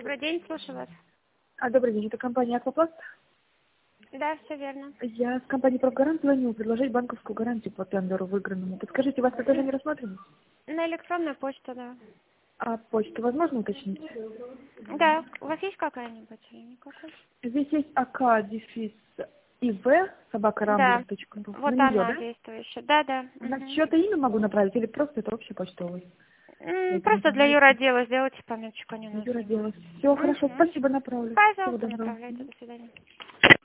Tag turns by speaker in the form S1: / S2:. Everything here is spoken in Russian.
S1: Добрый день, слушаю вас.
S2: Добрый день, это компания «Аквапласт».
S1: Да, все верно.
S2: Я с компании «Профгарант» звоню предложить банковскую гарантию по тендеру выигранному. Подскажите, у вас предложение рассмотрено?
S1: На электронную почту, да.
S2: А почту возможно уточнить?
S1: Да, у вас есть какая-нибудь или никакой?
S2: Здесь есть ак-ив
S1: Да,
S2: собака.рамблер.ру. На
S1: вот
S2: нее,
S1: она
S2: да?
S1: действующая. Да, да.
S2: На чье-то имя могу направить или просто это общий почтовый?
S1: Просто для юротдела сделайте пометочку, они у нас
S2: Юра
S1: снимают.
S2: дело. Все хорошо, спасибо, направлю. Всего
S1: Пожалуйста,
S2: доброго.
S1: направляйте. До свидания.